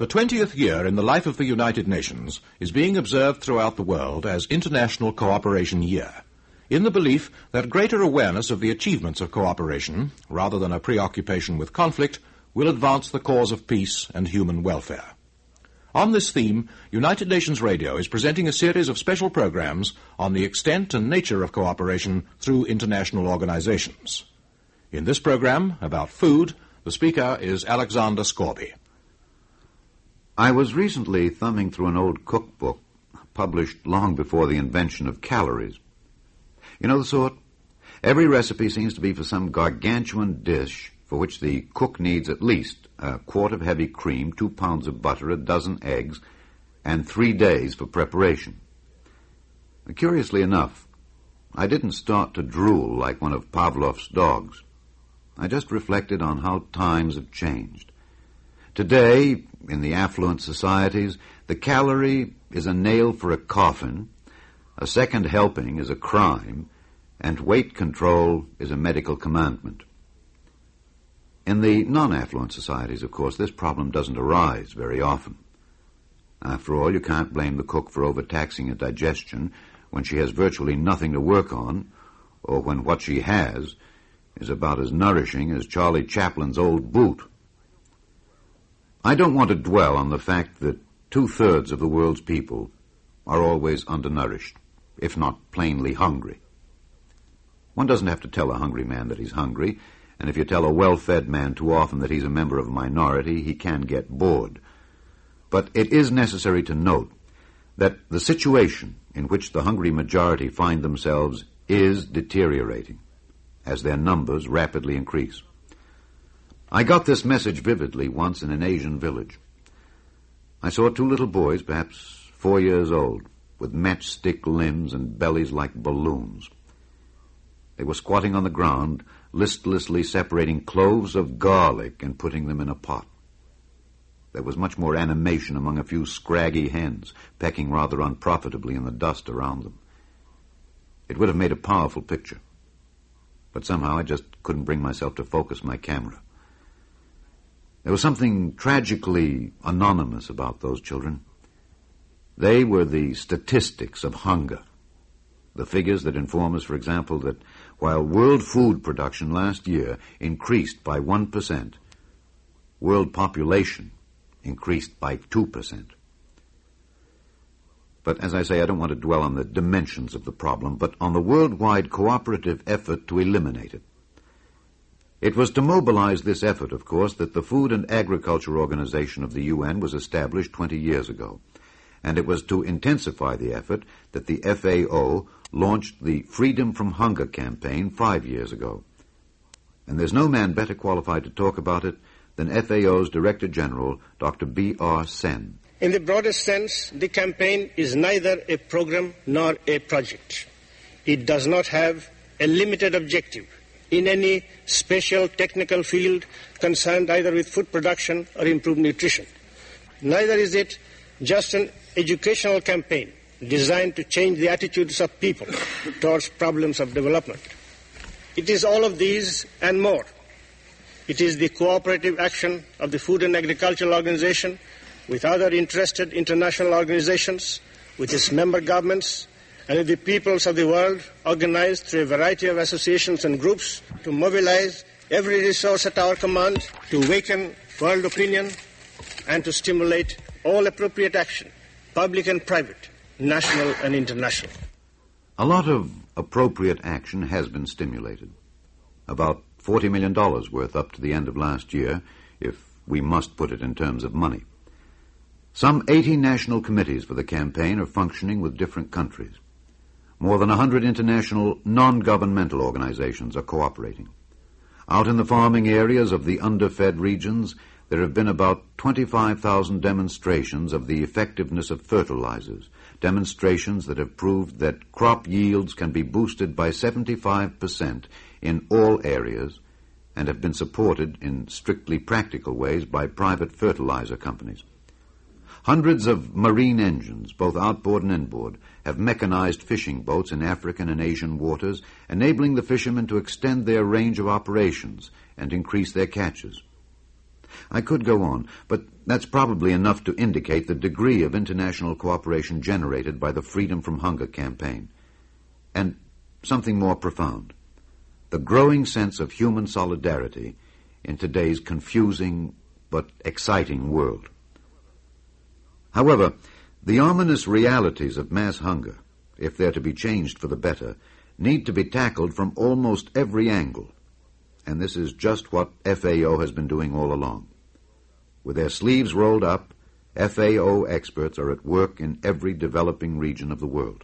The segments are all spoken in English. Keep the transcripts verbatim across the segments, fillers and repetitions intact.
The twentieth year in the life of the United Nations is being observed throughout the world as International Cooperation Year, in the belief that greater awareness of the achievements of cooperation, rather than a preoccupation with conflict, will advance the cause of peace and human welfare. On this theme, United Nations Radio is presenting a series of special programs on the extent and nature of cooperation through international organizations. In this program, about food, the speaker is Alexander Scorby. I was recently thumbing through an old cookbook published long before the invention of calories. You know the sort? Every recipe seems to be for some gargantuan dish for which the cook needs at least a quart of heavy cream, two pounds of butter, a dozen eggs, and three days for preparation. Curiously enough, I didn't start to drool like one of Pavlov's dogs. I just reflected on how times have changed. Today, in the affluent societies, the calorie is a nail for a coffin, a second helping is a crime, and weight control is a medical commandment. In the non-affluent societies, of course, this problem doesn't arise very often. After all, you can't blame the cook for overtaxing a digestion when she has virtually nothing to work on, or when what she has is about as nourishing as Charlie Chaplin's old boot. I don't want to dwell on the fact that two-thirds of the world's people are always undernourished, if not plainly hungry. One doesn't have to tell a hungry man that he's hungry, and if you tell a well-fed man too often that he's a member of a minority, he can get bored. But it is necessary to note that the situation in which the hungry majority find themselves is deteriorating as their numbers rapidly increase. I got this message vividly once in an Asian village. I saw two little boys, perhaps four years old, with matchstick limbs and bellies like balloons. They were squatting on the ground, listlessly separating cloves of garlic and putting them in a pot. There was much more animation among a few scraggy hens, pecking rather unprofitably in the dust around them. It would have made a powerful picture, but somehow I just couldn't bring myself to focus my camera. There was something tragically anonymous about those children. They were the statistics of hunger. The figures that inform us, for example, that while world food production last year increased by one percent, world population increased by two percent. But as I say, I don't want to dwell on the dimensions of the problem, but on the worldwide cooperative effort to eliminate it. It was to mobilize this effort, of course, that the Food and Agriculture Organization of the U N was established twenty years ago. And it was to intensify the effort that the F A O launched the Freedom from Hunger campaign five years ago. And there's no man better qualified to talk about it than F A O's Director General, Doctor B R Sen. In the broadest sense, the campaign is neither a program nor a project. It does not have a limited objective in any special technical field concerned either with food production or improved nutrition. Neither is it just an educational campaign designed to change the attitudes of people towards problems of development. It is all of these and more. It is the cooperative action of the Food and Agricultural Organization with other interested international organizations, with its member governments, and with the peoples of the world organized through a variety of associations and groups to mobilize every resource at our command to awaken world opinion and to stimulate all appropriate action, public and private, national and international. A lot of appropriate action has been stimulated. About forty million dollars worth up to the end of last year, if we must put it in terms of money. Some eighty national committees for the campaign are functioning with different countries. More than one hundred international non-governmental organizations are cooperating. Out in the farming areas of the underfed regions, there have been about twenty-five thousand demonstrations of the effectiveness of fertilizers, demonstrations that have proved that crop yields can be boosted by seventy-five percent in all areas and have been supported in strictly practical ways by private fertilizer companies. Hundreds of marine engines, both outboard and inboard, have mechanized fishing boats in African and Asian waters, enabling the fishermen to extend their range of operations and increase their catches. I could go on, but that's probably enough to indicate the degree of international cooperation generated by the Freedom from Hunger campaign. And something more profound, the growing sense of human solidarity in today's confusing but exciting world. However, the ominous realities of mass hunger, if they're to be changed for the better, need to be tackled from almost every angle. And this is just what F A O has been doing all along. With their sleeves rolled up, F A O experts are at work in every developing region of the world.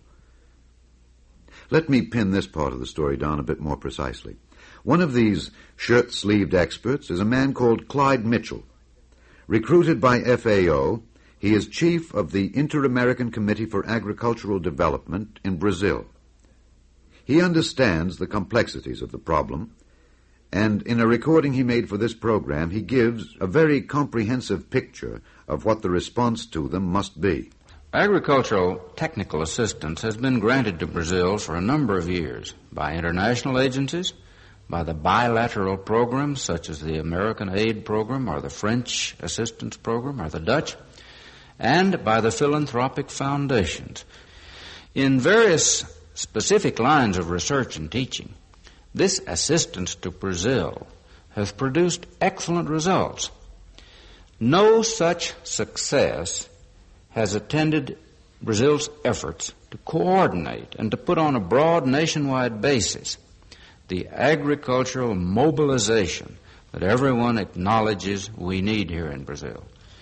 Let me pin this part of the story down a bit more precisely. One of these shirt-sleeved experts is a man called Clyde Mitchell. Recruited by F A O, he is chief of the Inter-American Committee for Agricultural Development in Brazil. He understands the complexities of the problem, and in a recording he made for this program, he gives a very comprehensive picture of what the response to them must be. Agricultural technical assistance has been granted to Brazil for a number of years by international agencies, by the bilateral programs such as the American Aid Program or the French Assistance Program or the Dutch, and by the philanthropic foundations. In various specific lines of research and teaching, this assistance to Brazil has produced excellent results. No such success has attended Brazil's efforts to coordinate and to put on a broad nationwide basis the agricultural mobilization that everyone acknowledges we need here in Brazil.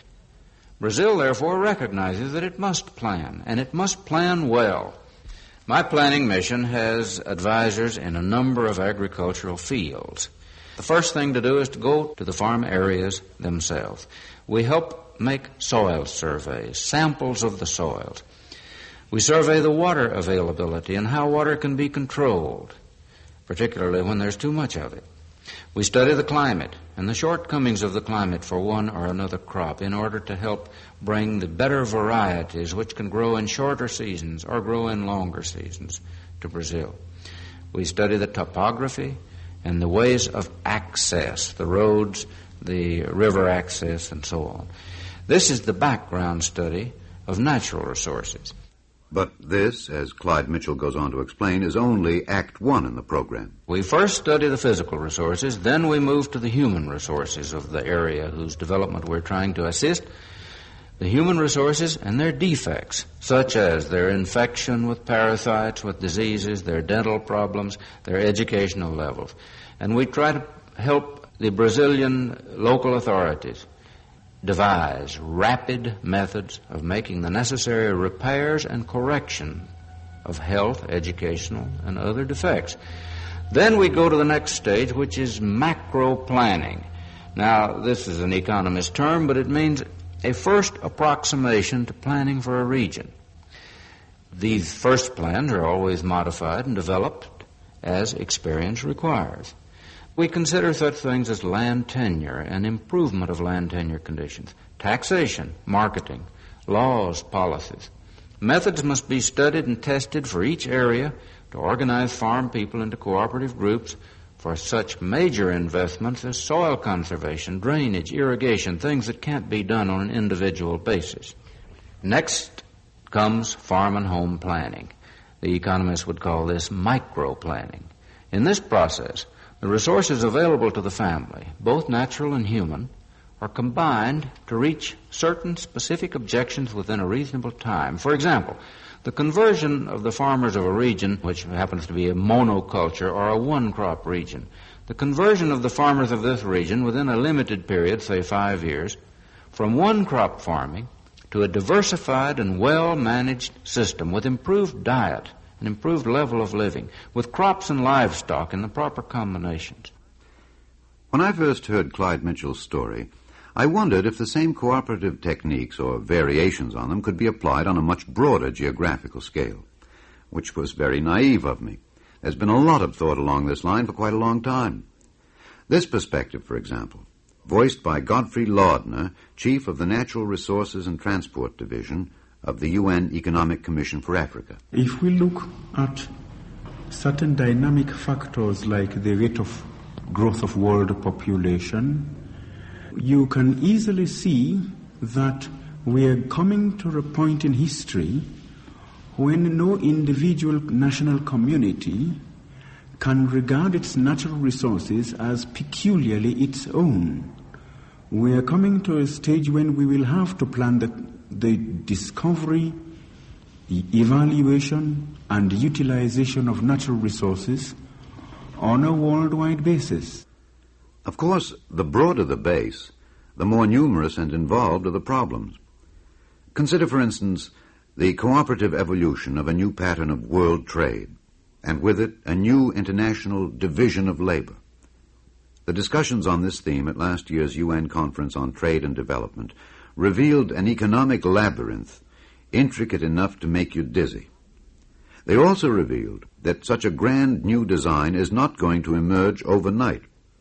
Brazil, therefore, recognizes that it must plan, and it must plan well. My planning mission has advisors in a number of agricultural fields. The first thing to do is to go to the farm areas themselves. We help make soil surveys, samples of the soils. We survey the water availability and how water can be controlled, particularly when there's too much of it. We study the climate and the shortcomings of the climate for one or another crop in order to help bring the better varieties which can grow in shorter seasons or grow in longer seasons to Brazil. We study the topography and the ways of access, the roads, the river access, and so on. This is the background study of natural resources. But this, as Clyde Mitchell goes on to explain, is only Act One in the program. We first study the physical resources, then we move to the human resources of the area whose development we're trying to assist. The human resources and their defects, such as their infection with parasites, with diseases, their dental problems, their educational levels. And we try to help the Brazilian local authorities devise rapid methods of making the necessary repairs and correction of health, educational, and other defects. Then we go to the next stage, which is macro planning. Now, this is an economist term, but it means a first approximation to planning for a region. These first plans are always modified and developed as experience requires. We consider such things as land tenure and improvement of land tenure conditions, taxation, marketing, laws, policies. Methods must be studied and tested for each area to organize farm people into cooperative groups for such major investments as soil conservation, drainage, irrigation, things that can't be done on an individual basis. Next comes farm and home planning. The economists would call this micro-planning. In this process, the resources available to the family, both natural and human, are combined to reach certain specific objectives within a reasonable time. For example, the conversion of the farmers of a region, which happens to be a monoculture or a one-crop region, the conversion of the farmers of this region within a limited period, say five years, from one-crop farming to a diversified and well-managed system with improved diet, an improved level of living, with crops and livestock in the proper combinations. When I first heard Clyde Mitchell's story, I wondered if the same cooperative techniques or variations on them could be applied on a much broader geographical scale, which was very naive of me. There's been a lot of thought along this line for quite a long time. This perspective, for example, voiced by Godfrey Laudner, Chief of the Natural Resources and Transport Division of the U N Economic Commission for Africa. If we look at certain dynamic factors like the rate of growth of world population, you can easily see that we are coming to a point in history when no individual national community can regard its natural resources as peculiarly its own. We are coming to a stage when we will have to plan the, the discovery, the evaluation, and utilization of natural resources on a worldwide basis. Of course, the broader the base, the more numerous and involved are the problems. Consider, for instance, the cooperative evolution of a new pattern of world trade, and with it a new international division of labor. The discussions on this theme at last year's U N Conference on Trade and Development revealed an economic labyrinth intricate enough to make you dizzy. They also revealed that such a grand new design is not going to emerge overnight.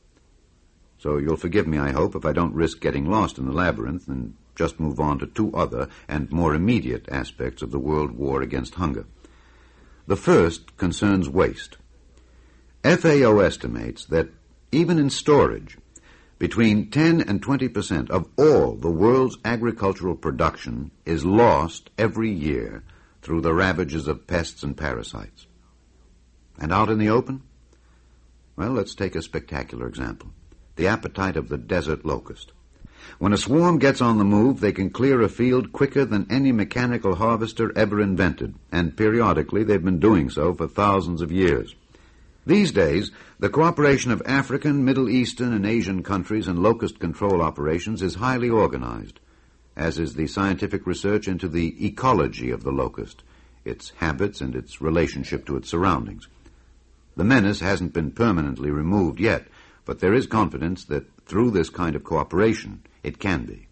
So you'll forgive me, I hope, if I don't risk getting lost in the labyrinth and just move on to two other and more immediate aspects of the world war against hunger. The first concerns waste. F A O estimates that even in storage, between ten and twenty percent of all the world's agricultural production is lost every year through the ravages of pests and parasites. And out in the open? Well, let's take a spectacular example. The appetite of the desert locust. When a swarm gets on the move, they can clear a field quicker than any mechanical harvester ever invented, and periodically they've been doing so for thousands of years. These days, the cooperation of African, Middle Eastern, and Asian countries in locust control operations is highly organized, as is the scientific research into the ecology of the locust, its habits and its relationship to its surroundings. The menace hasn't been permanently removed yet, but there is confidence that through this kind of cooperation, it can be.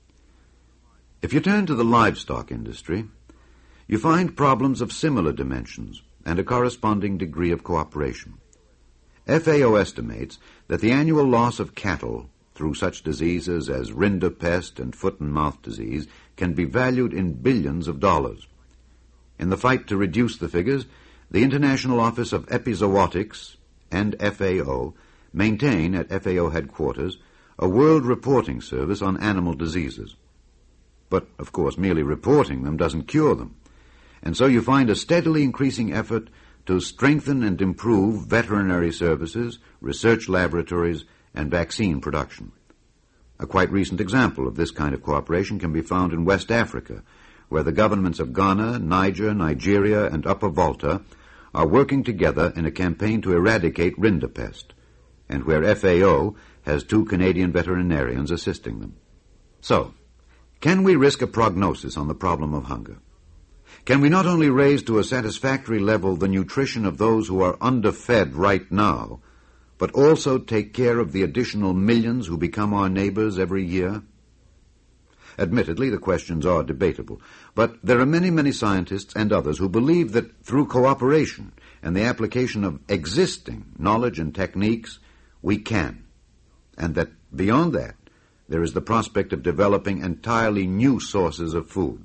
If you turn to the livestock industry, you find problems of similar dimensions and a corresponding degree of cooperation. F A O estimates that the annual loss of cattle through such diseases as rinderpest and foot and mouth disease can be valued in billions of dollars. In the fight to reduce the figures, the International Office of Epizootics and F A O maintain at F A O headquarters a world reporting service on animal diseases. But, of course, merely reporting them doesn't cure them. And so you find a steadily increasing effort to strengthen and improve veterinary services, research laboratories, and vaccine production. A quite recent example of this kind of cooperation can be found in West Africa, where the governments of Ghana, Niger, Nigeria, and Upper Volta are working together in a campaign to eradicate rinderpest, and where F A O has two Canadian veterinarians assisting them. So, can we risk a prognosis on the problem of hunger? Can we not only raise to a satisfactory level the nutrition of those who are underfed right now, but also take care of the additional millions who become our neighbors every year? Admittedly, the questions are debatable, but there are many, many scientists and others who believe that through cooperation and the application of existing knowledge and techniques, we can, and that beyond that, there is the prospect of developing entirely new sources of food.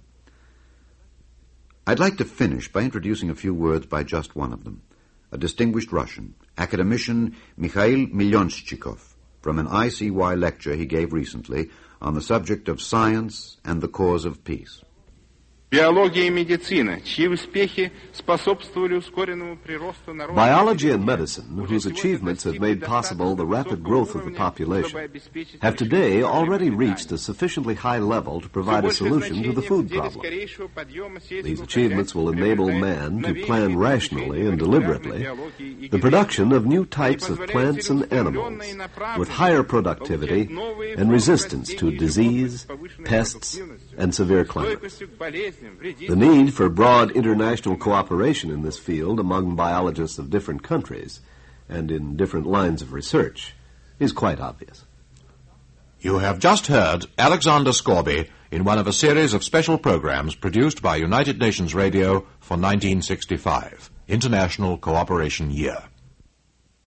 I'd like to finish by introducing a few words by just one of them, a distinguished Russian, academician Mikhail Milyonchikov, from an I C Y lecture he gave recently on the subject of science and the cause of peace. Biology and medicine, whose achievements have made possible the rapid growth of the population, have today already reached a sufficiently high level to provide a solution to the food problem. These achievements will enable man to plan rationally and deliberately the production of new types of plants and animals with higher productivity and resistance to disease, pests, and severe climates. The need for broad international cooperation in this field among biologists of different countries and in different lines of research is quite obvious. You have just heard Alexander Scorby in one of a series of special programs produced by United Nations Radio for nineteen sixty-five, International Cooperation Year.